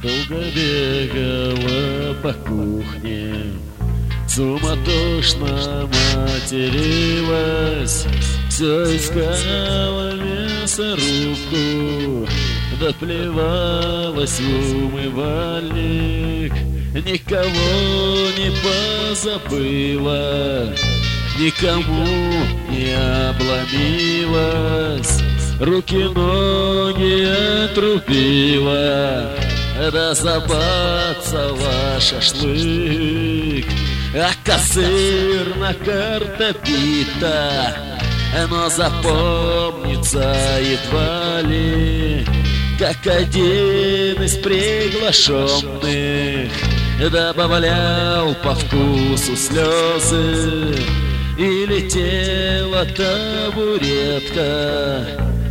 Долго бегала по кухне, суматошно материлась, все искала мясорубку, доплевалась в умывальник, никого не позабыла, никому не обломилась, руки-ноги отрубила, да забацала шашлык, а косырно картобита, но запомнится едва ли, как один из приглашенных добавлял по вкусу слезы, и летела табуретка,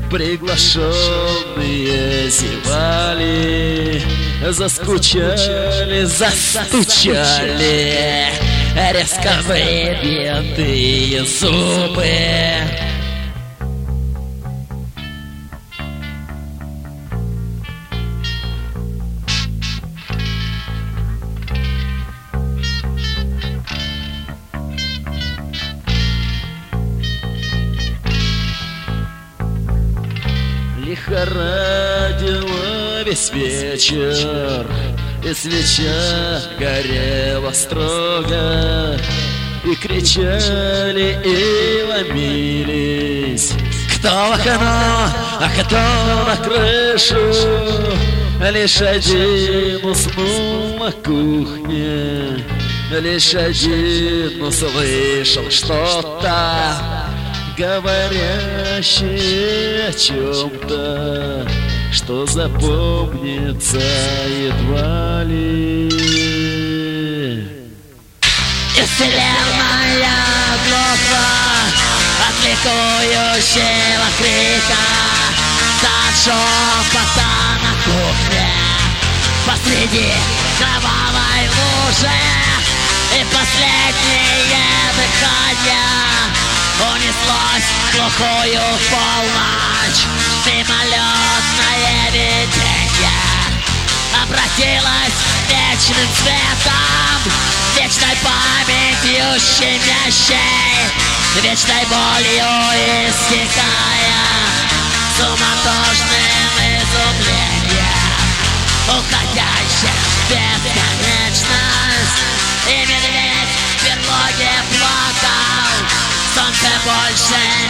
приглашенные зевали, заскучали, застучали резко выбитые зубы. Лихорадила весь вечер, и свеча горела строго, и кричали, и ломились, кто в окно, а кто на крышу. Лишь один уснул на кухне, лишь один услышал что-то, говорящее о чем-то, что запомнится едва ли. И вселенная глухла от ликующего крика, от шепота на кухне посреди кровавой лужи, и последнее дыхание унеслось в глухую полночь. Мимолетное видение обратилось вечным цветом, вечной памятью щемящей, вечной болью истекая, суматошным изумлением, уходящим в бесконечность. И медведь в берлоге плакал, солнце больше